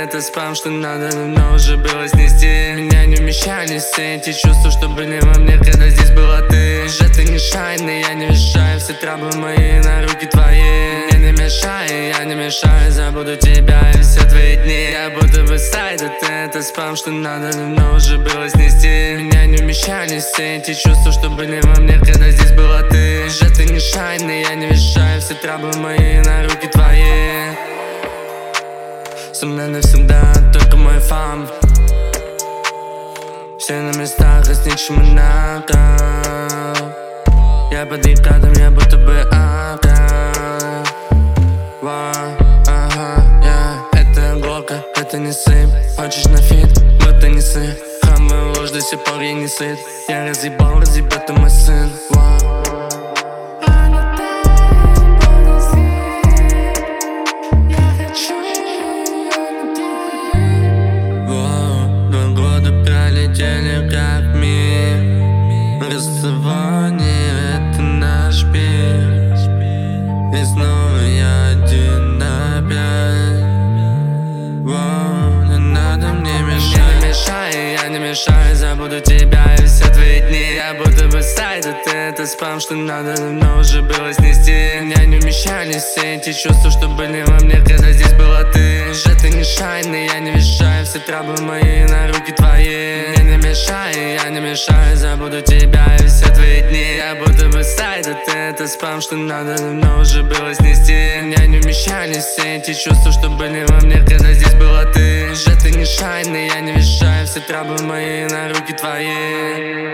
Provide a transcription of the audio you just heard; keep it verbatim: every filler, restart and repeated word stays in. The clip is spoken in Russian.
это спам, что надо давно уже было снести. Меня не умещали все эти чувства, что были во мне, когда здесь была ты. Уже ты не шайный, я не вешаю все траблы мои на руки твои. Мне не мешай, я не мешаю, забуду тебя и все твои дни. Я будто бы сайт, это, это спам, что надо давно уже было снести. Меня не умещали все эти чувства, что были во мне, когда здесь была ты. Уже ты не шайный, я не вешаю все траблы мои на руки твои. Со мной навсегда только мой фам. Все на местах, а с ничем инако. Я под рекатом, я будто бы ака. Ва, ага, я. Это глока, это не сыпь. Хочешь на фит, будто не сыт. Хамовая ложь, до сих пор я не сыт. Я разъебал, разъебет мой сын. Ва. Пролетели как миг. Расставание — это наш пик. И снова я один опять. Воу, не надо мне мешать. Мне не мешай, я не мешаю, забуду тебя и все твои дни. Я будто бы сайт, это, это спам, что надо давно уже было снести. Меня не умещали все эти чувства, что были во мне, когда здесь была ты. Уже ты не шайный, я не вешаю все траблы мои на руки твои. Мне не мешай, я не мешаю, забуду тебя и все твои дни. Я будто бы сайт, это, это спам, что надо давно уже было снести. Меня не умещали все эти чувства, что были во мне, когда здесь была ты. Уже ты не шайный, я не вешаю все траблы мои на руки твои.